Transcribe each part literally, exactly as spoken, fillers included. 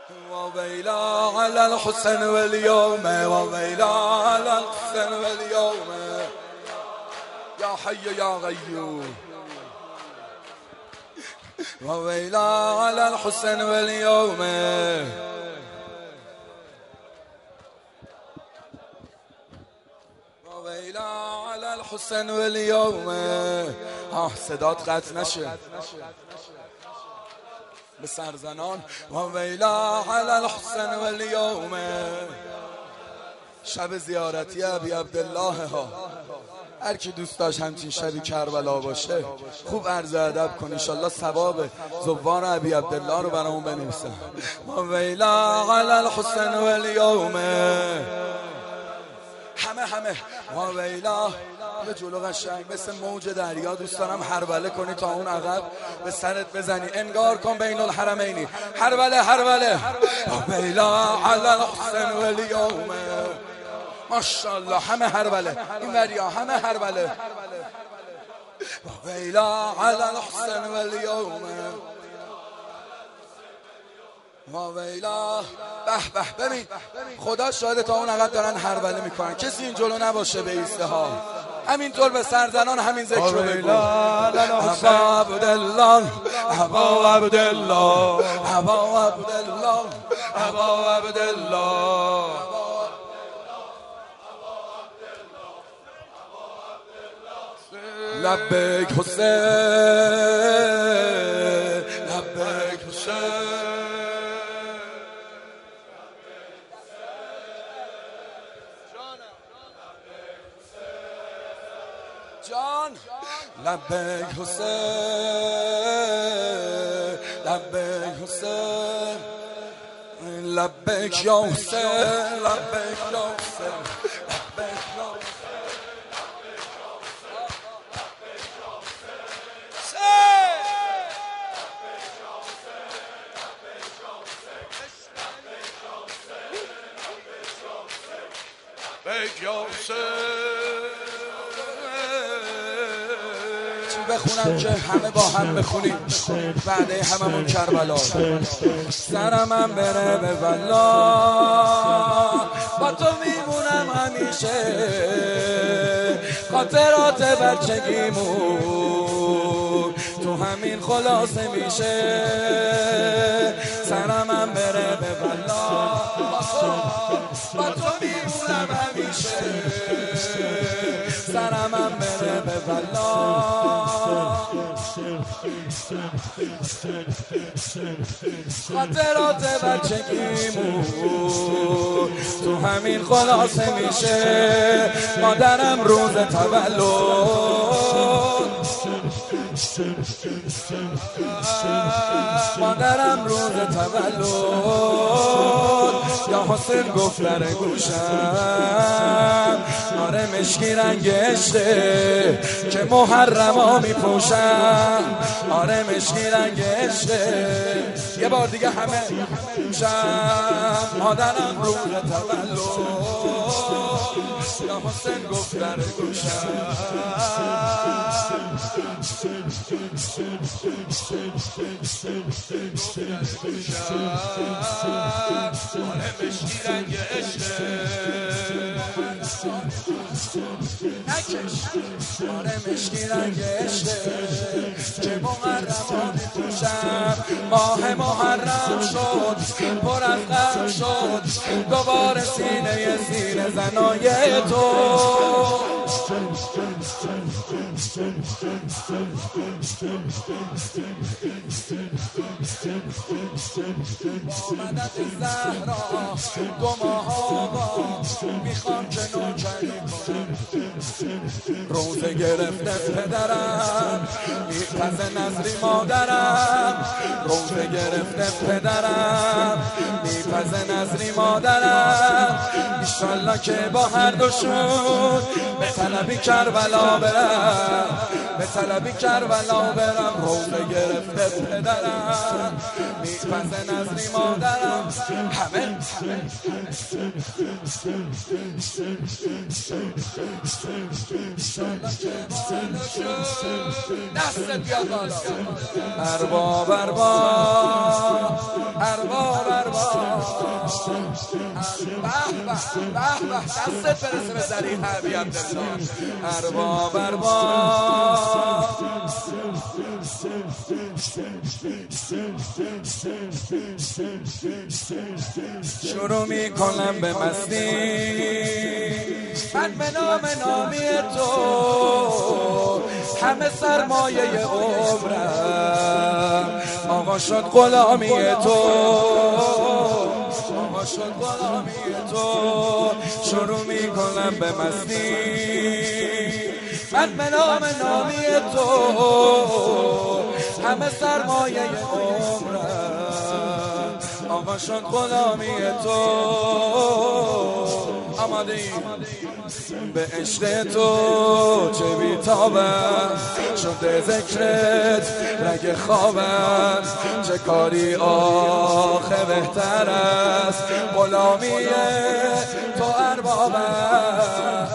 وويلا على الحسن واليوم وويلا على الحسن واليوم يا حي يا غيوم وويلا على الحسن واليوم وويلا على الحسن واليوم. آه صدات قطع نشه به سرزنان. وویلا علی الحسن والیوم. شب زیارتی ابی عبدالله ها، هر کی دوست داشت همچین شبی کربلا باشه خوب عرض ادب کن، انشالله ثواب زوار ابی عبدالله رو برامون بنویسه. وویلا علی الحسن والیوم. همه همه وویلا. یه جلو قشنگ مثل موج دریا دوست دارم هربله کنی تا اون عقب به سرت بزنی، انگار کن بین الحرمینی. هربله هربله. وویلا علی الحسن والیوم. ماشاءالله همه هربله، این وریا همه هربله. وویلا علی الحسن والیوم. وویلا. به به ببین خدا شاهد تا اون عقب دارن هربله میکنن، کسی این جلو نباشه به ایسته ها. همینطور به سرزنان همین ذکر رو بگو. ابا عبدالله ابا عبدالله ابا عبدالله ابا عبدالله. لبیک حسین لبیک حسین. جان لبیک حسین لبیک حسین لبیک یا حسین لبیک یا حسین لبیک یا لبیک یا حسین. بخونم که همه با هم بخونیم بعده هممون کربلا. سرم هم بره به والله با تو میمونم همیشه، خاطرات بچگیمون تو همین خلاصه میشه. سرم هم بره به والله با تو میمونم همیشه، سرم هم بره به والله خاطرات بچگیمون تو همین خلاصه میشه. مادرم روز تولد مادرم روز تولد یا حسین گفت در گوشم آره مشکی رنگ عشقه که محرما میپوشم. آره مشکی رنگ عشقه. یه بار دیگه همه شم. مادرم روز تولد یا حسین گفت در گوشم آره مشکی رنگ عشقه نکش. آره مشکی رنگ عشقه که محرما میپوشم. ماه محرم شد پر از غم شد دوباره سینه سینه زنای تو. مدد زهرا دو ماه آقا میخوام که نوکری کنم. روزه گرفته پدرم میپز نظری مادرم. روزه گرفته پدرم میپز نظری مادرم. ایشالله که با هر دوشون به طلبی کربلا برم به طلبی کربلا برم. روزه گرفته پدرم میپز نظری مادرم. همه دستت بیاد بالا. ارباب ارباب ارباب ارباب به به دستت برسه به ذریح ابی عبدالله. ارباب ارباب شروع میکنم به مستی، من به نام نامی تو همه سرمایه عمرم آقا شد غلامی تو، آقا شد غلامی تو. شروع میکنم به مستی، من به نام نامی تو همه سرمایه عمرم آقا شد غلامی تو. آماده ایم به عشق تو چه بیتابم شده ذکرت رگ خوابم، چه کاری آخه بهتر است غلامی تو اربابم.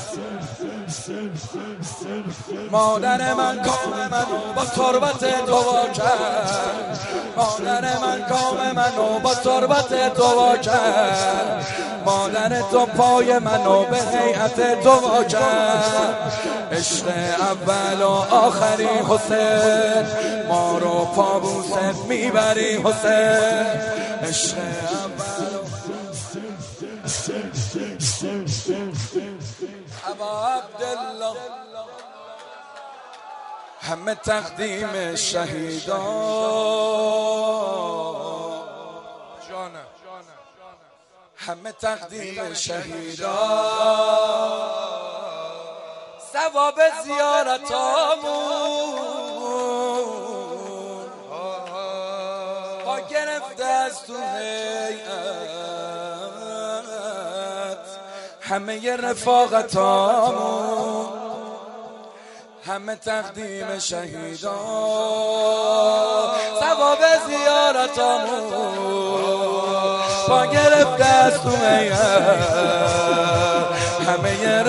مادر من کام منو با تربت تو وا کرد، مادر من کام منو با تربت تو وا کرد، مادر تو پای منو به هیئت تو وا کرد. عشق اول و آخری حسین، ما رو پابوست میبری حسین. عشق اول ابا عبدالله همه تقدیم شهیدان، همه تقدیم شهیدان، ثواب زیارتامون پا گرفته از تو هیئت، همه رفاقتامون همه تقدیم شهیدان، ثواب زیارتامون پا گرفته از تو هیئت، همه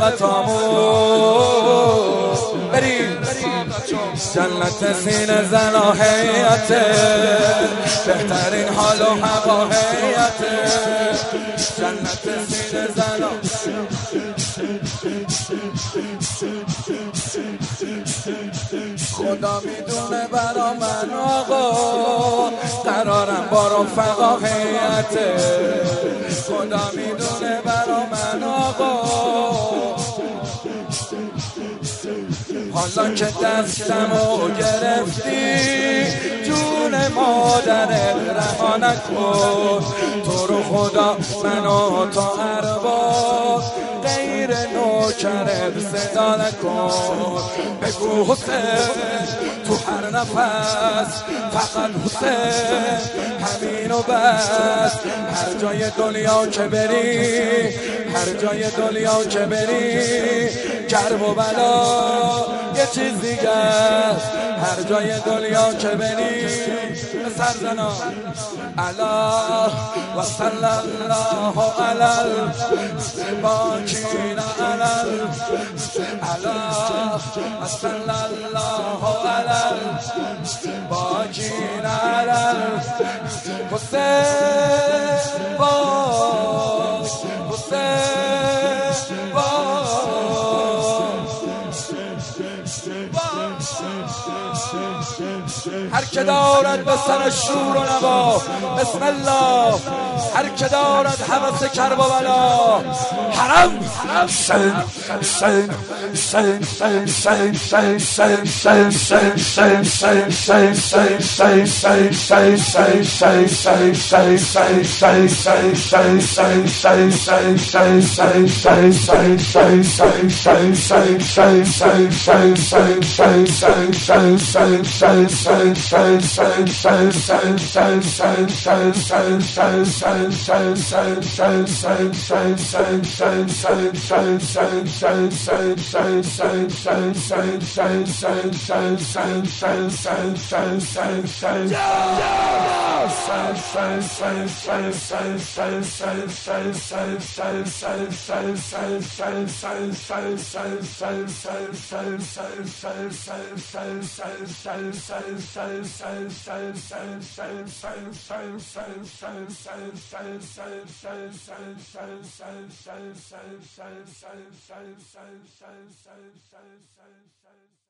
رفاقتامون. بریم جنت سینه زن و هیئت، بهترین حال و هوا هیئت، جنت سینه زن و خدا میدونه برا من آقا قرارم با رفقا هیئت، خدا میدونه برا من آقا. حالا که دستمو گرفتی جون مادرت رها نکن، تو رو خدا منو تا ارباب غیر نوکرت صدا نکن. بگو حسین تو هر نفس فقط حسین همینو بس، هر جای دنیا که بری هر جای دنیا که بری کرب و بلا یه چیز دیگه است، هر جای دنیا که بری سرزنا الله و صلی الله علی باکین علی الله و صلی الله علی باکین علی حسین باش حسین باش. هر که دارد به سر شور و نوا بسم الله، هر که دارد هوس کرب و بلا حرم حسین حسین حسین حسین حسین حسین حسین Yes! Say